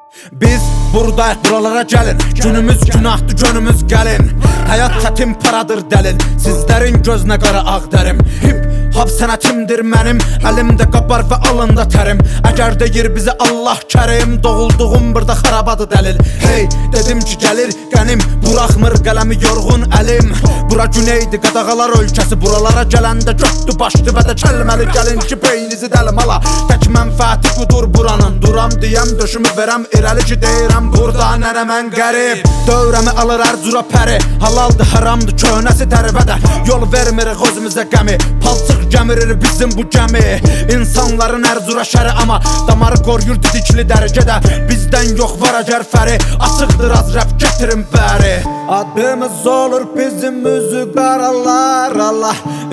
Biz buradayıq, buralara gəlin. Günümüz günahdır, gönümüz gəlin. Həyat çətin, paradır dəlil. Sizlərin gözünə qara ağ dərim. Hip hop sənətimdir mənim. Əlimdə qabar və alında tərim. Əgər deyir bizə Allah kərim, doğulduğum burada xarabadır dəlil. Hey, dedim ki gəlir qənim, buraxmır qələmi yorğun əlim. Bura güneydi, qadağalar ölkəsi. Buralara gələndə götdü başdı və də kəlməli gəlin ki beyninizi dəlim ala. Tək mənfəəti qudur buranın. Duram deyəm, döşümü verəm irəli ki deyirəm burada nənə mən qərib. Dövrəmi alır hər cura pəri. Halaldır, haramdır, köhnəsi tərvədə. Yol vermirik özümüzə qəmi. Palçıq gəmirir bizim bu gəmi. İnsanların hər cura şəri, amma damarı qoruyur didikli dərəcədə. Bizdən yox var əgər fəri. Açıqdır az rəp gətirin bəri. Adımız olur bizim üzü qaralar. Allah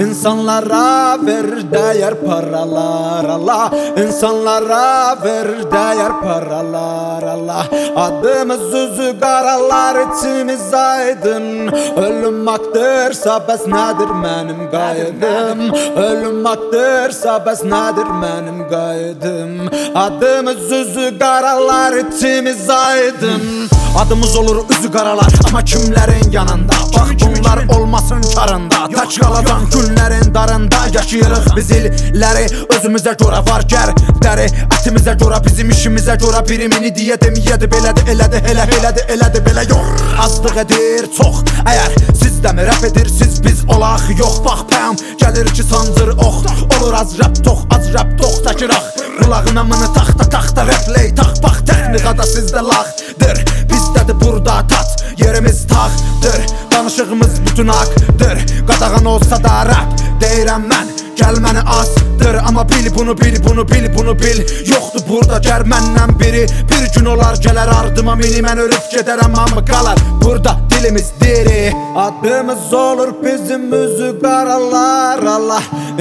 insanlara verir dəyər paralar. Allah insanlara verir dəyər paralar. Allah adımız üzü qaralar, içimiz aydın. Ölüm haqqdırsa bəs nədir mənim qayıdım? Ölüm haqqdırsa bəs nədir mənim qayıdım? Adımız üzü qaralar, içimiz aydın. Adımız olur üzü qaralar, amma kimlərin yanında? Bax bunlar olmasın karında. Tək qaladan günlərin darında yaşayırıq biz illəri. Özümüzə görə var gər dəri, ətimizə görə, bizim işimizə görə. Birimini deyə deməyədi, belədi, elədi, elədi, elədi, belə yox. Azlıq edir çox, əgər siz dəmi rəp edirsiz, biz olaq yox. Bax pəm, gəlir ki sancır ox. Olur az rəp tox, az rəp tox təkiraq. Qulağına mını taxta rəpley tax. Bax texnikada sizdə lağdır, bizdədir burada tat, yerimiz tağdır. Danışığımız bütün haqdır, qadağan olsa da rəp deyirəm mən, gəl məni azdır. Amma bil bunu, bil bunu, bil bunu bil. Yoxdur burada gər məndən biri. Bir gün olar gələr ardıma mini, mən ölüb gedərəm amma qalar burada dilimiz diri. Adımız olur bizim üzü qaralar. Allah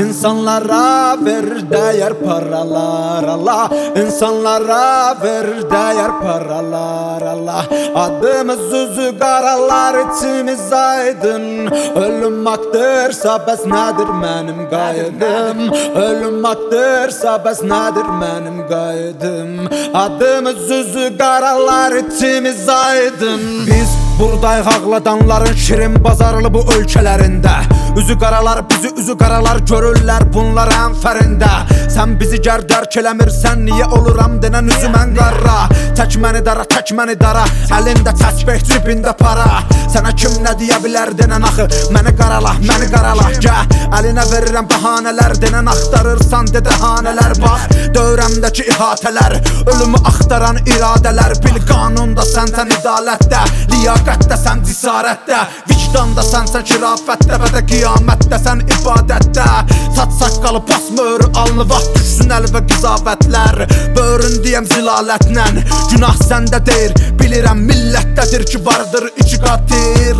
insanlara verir dəyər paralar. Allah insanlara verir dəyər paralar. Allah adımız üzü qaralar, içimiz aydın. Ölüm haqqdırsa bəs nədir mənim qayıdım? Ölüm haqqdırsa bəs nədir mənim qayıdım? Adımız üzü qaralar, içimiz aydın. Biz buradayıq ağladanların şirin bazarlı bu ölkələrində. Üzü qaralar, bizi üzü qaralar görürlər bunlar ənfərində. Sən bizi gər dərk eləmirsən, niyə oluram denən üzü mən qara. Tək məni dara, tək məni dara, əlində təsbih, cibində para. Sənə kim nə deyə bilər denən axı, məni qarala, məni qarala. Gəl, əlinə verirəm bəhanələr, denən axtarırsan dedəhanələr. Bax, dövrəmdəki ihatələr, ölümü axtaran iradələr. Bil qanunda sənsən idalətdə, liyaqətdə sən cisarətdə, vicdanda sənsən şirafətdə və də qiyamətdə sən ibadətdə. Saç saqqalı pas möhrü alnı, vaxt düşsün əl və qizavətlər. Böğrün deyəm zilalətlə, günah səndə deyir, bilirəm millətdədir ki vardır iki qat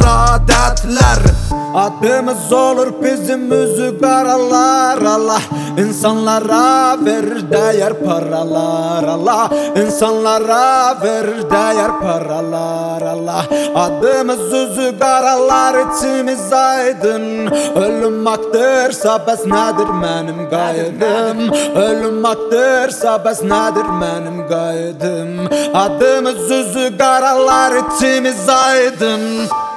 iradətlər. Adımız olur bizim üzü qaralar. Allah insanlara verir dəyər paralar. Allah insanlara verir dəyər paralar. Allah adımız üzü qaralar, içimiz aydın. Ölüm haqqdırsa bəs nədir mənim qayıdım? Ölüm haqqdırsa bəs nədir mənim qayıdım? Adımız üzü qaralar, içimiz aydın.